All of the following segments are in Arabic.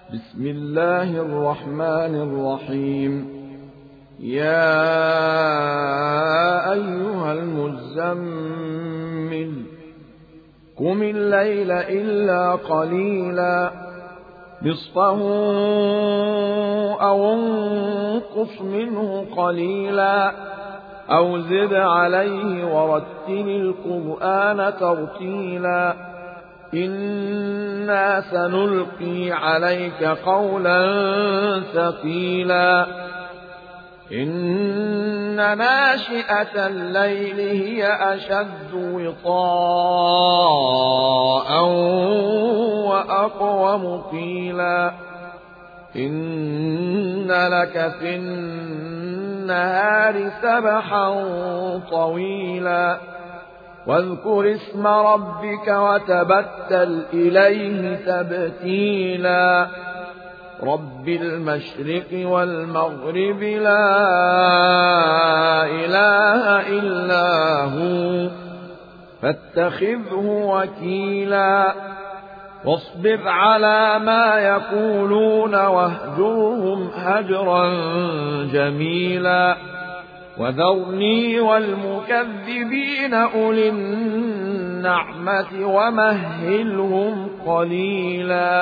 بسم الله الرحمن الرحيم. يا أيها المزمل قم الليل إلا قليلا نصفه أو انقص منه قليلا أو زد عليه ورتل القرآن ترتيلا إنا سنلقي عليك قولا ثقيلا إن ناشئة الليل هي أشد وطاء وأقوم قيلا إن لك في النهار سبحا طويلا واذكر اسم ربك وتبتل إليه تبتيلا رب المشرق والمغرب لا إله إلا هو فاتخذه وكيلا واصبر على ما يقولون واهجرهم هجرا جميلا وذرني والمكذبين أولي النعمة ومهلهم قليلا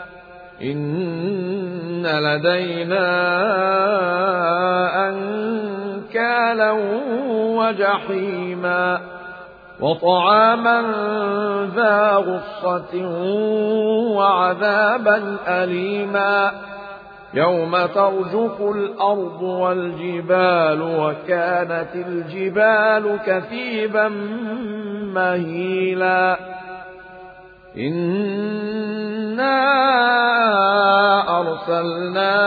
إن لدينا أنكالا وجحيما وطعاما ذا غصة وعذابا أليما يوم ترجف الأرض والجبال وكانت الجبال كثيبا مهيلا إنا أرسلنا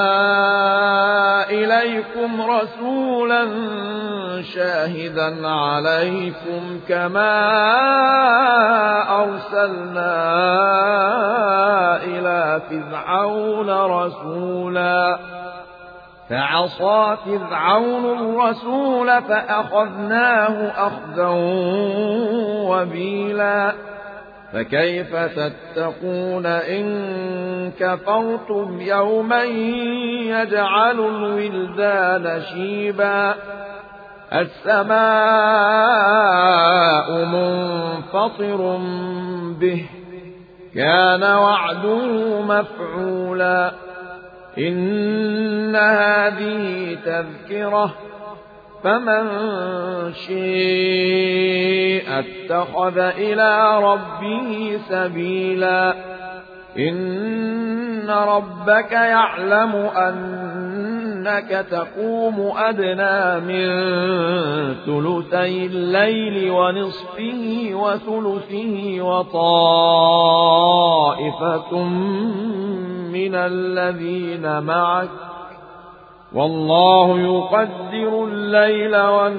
إليكم رسولا شاهدا عليكم كما أرسلنا إلى فرعون رسولا فعصى فرعون الرسول فأخذناه أخذا وبيلا فكيف تتقون إن كفرتم يوما يجعل الولدان شيبا السماء منفطر به كان وعده مفعولا إن هذه تذكرة فمن شاء اتخذ إلى ربه سبيلا إن ربك يعلم أنك تقوم أدنى من ثلثي الليل ونصفه وثلثه وطائفة من الذين معك والله يقدر الليل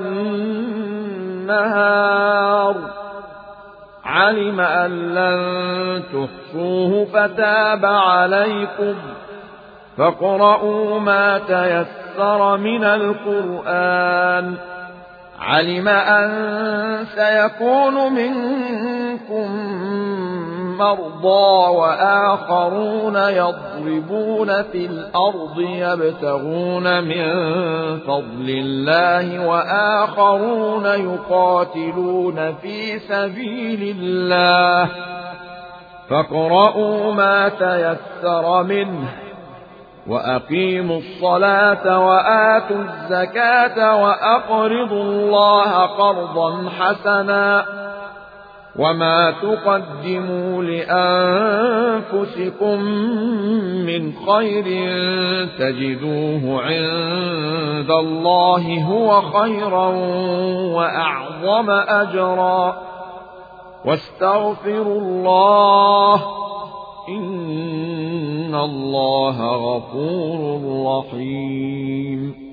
والنهار علم أن لن تحصوه فتاب عليكم فاقرؤوا ما تيسر من القرآن علم أن سيكون منكم مرضى وآخرون يضربون في الأرض يبتغون من فضل الله وآخرون يقاتلون في سبيل الله فاقرؤوا ما تيسر منه وأقيموا الصلاة وآتوا الزكاة وأقرضوا الله قرضا حسنا وما تقدموا لأنفسكم من خير تجدوه عند الله هو خيرا وأعظم أجرا واستغفروا الله إن الله غفور رحيم